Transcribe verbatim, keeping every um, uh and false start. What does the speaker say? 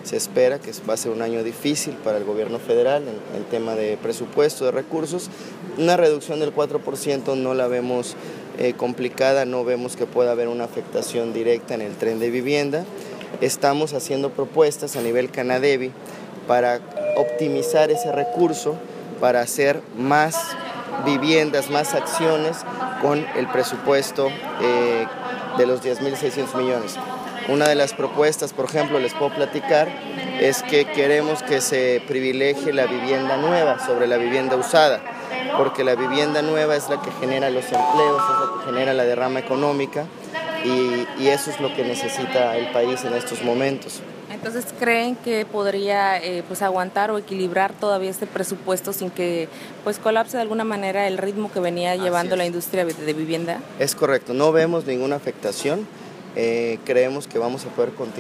Se espera que va a ser un año difícil para el gobierno federal en el tema de presupuesto, de recursos. Una reducción del cuatro por ciento no la vemos eh, complicada, no vemos que pueda haber una afectación directa en el tren de vivienda. Estamos haciendo propuestas a nivel Canadevi para optimizar ese recurso, para hacer más viviendas, más acciones con el presupuesto eh, de los diez mil seiscientos millones. Una de las propuestas, por ejemplo, les puedo platicar, es que queremos que se privilegie la vivienda nueva sobre la vivienda usada, porque la vivienda nueva es la que genera los empleos, es la que genera la derrama económica y, y eso es lo que necesita el país en estos momentos. Entonces, ¿creen que podría eh, pues aguantar o equilibrar todavía este presupuesto sin que pues colapse de alguna manera el ritmo que venía llevando la industria de vivienda? Es correcto, no vemos ninguna afectación, eh, creemos que vamos a poder continuar.